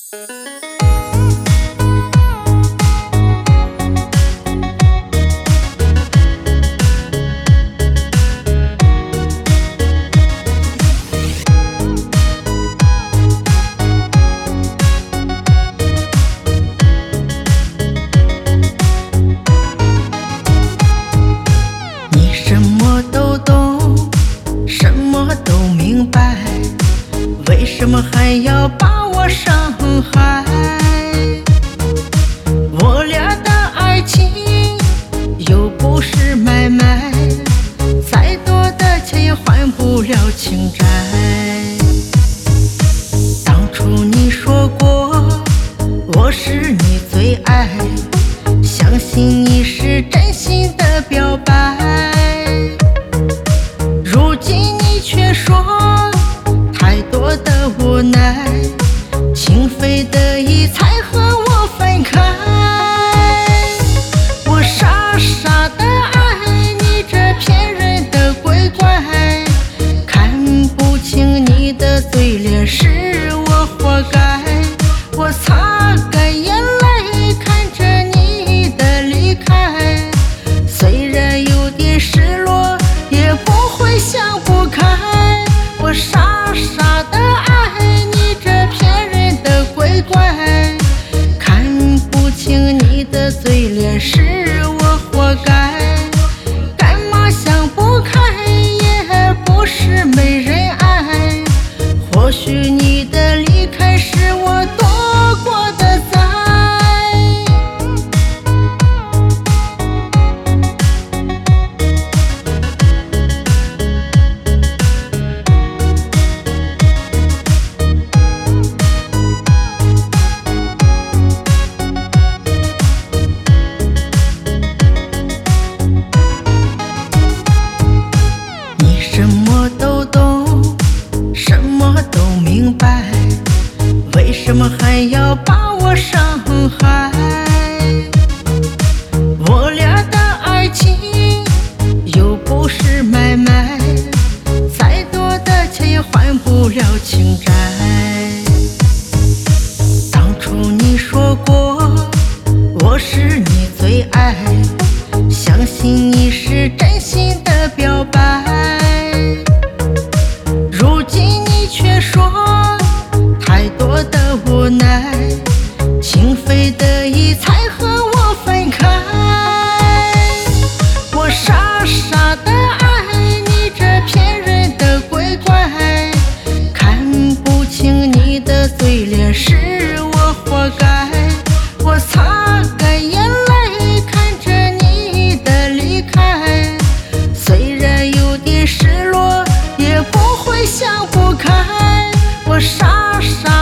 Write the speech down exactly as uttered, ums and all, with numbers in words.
你什么都懂，什么都明白，为什么还要把我伤害？我俩的爱情又不是买卖，再多的钱也还不了情债。当初你说过我是你最爱，相信你是真心的表白，如今你却说太多的无奈，情非得已才和我分开。我傻傻的爱你这骗人的鬼怪，看不清你的嘴脸是我活该。我擦干眼泪看着你的离开，虽然有点失落也不会想不开。我傻傻的爱你这骗人的鬼怪，看不清你的嘴脸是我活该。干嘛想不开也不是没人爱，或许你的离开是我躲过的灾。你什么都懂，什么都明白，为什么还要把我伤害？我俩的爱情又不是买卖，再多的钱也还不了情债。当初你说过我是你最爱，相信你是真心的表白，如今你却说太多的无奈，情非得已才和我分开。我傻傻的爱你这骗人的鬼怪，看不清你的嘴脸是我活该。我擦干眼泪看着你的离开，虽然有点失落也不会想不开。我傻傻